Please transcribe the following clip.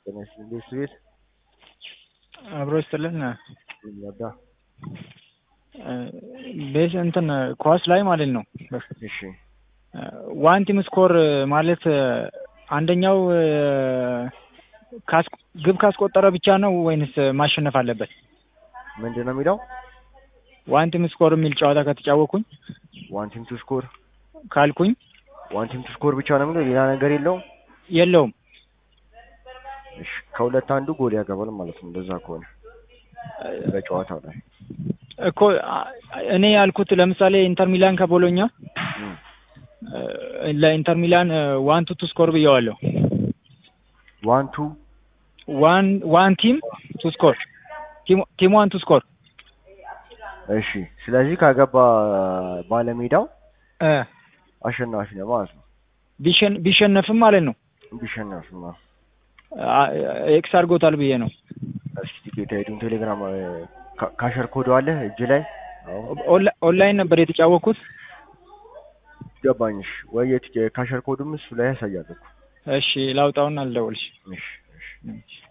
ትንሽ ቤት አብሮ ይስጥልን። ይወዳ ቤስ እንትን ኳስ ላይ ማለት ነው። እሺ ዋን ቲም ስኮር ማለት አንደኛው ግብ ካስቆጠረ ብቻ ነው ወይንስ ማሸነፍ አለበት? ምንድነው የሚለው? ዋን ቲም ስኮር የሚል ጨዋታ ከተጫወኩኝ ዋን ቲም ቱ ስኮር ካልኩኝ ዋን ቲም ቱ ስኮር ብቻ ነው የሚለው፣ ሌላ ነገር የለውም። እሺ ከሁለት አንዱ ጎል ያገባል ማለት ነው። እንደዛ ከሆነ በጨዋታው ላይ እኮ እኔ ያልኩት ለምሳሌ ኢንተር ሚላን ከቦሎኛ ለኢንተር ሚላን ዋን ቱ ስኮር ብየዋለሁ። ዋን ቲም ቱ ስኮር ቲም ዋን ቱ ስኮር። እሺ ስለዚህ ካገባ ባለሜዳው አሸናፊ ነው ማለት ነው። ቢሸነፍም ማለት ነው። ቢሸነፍም ኤክስ አድርጎታል ብዬ ነው። እስኪ ቲኬት አይዱን ቴሌግራም ካሸር ኮድ አለ እጅ ላይ? ኦንላይን ነበር የተጫወኩት። ገባኝሽ ወይ? ካሸር ኮዱም እሱ ላይ ያሳያል እኮ። እሺ ላውጣውና አልደውልሽ። እሺ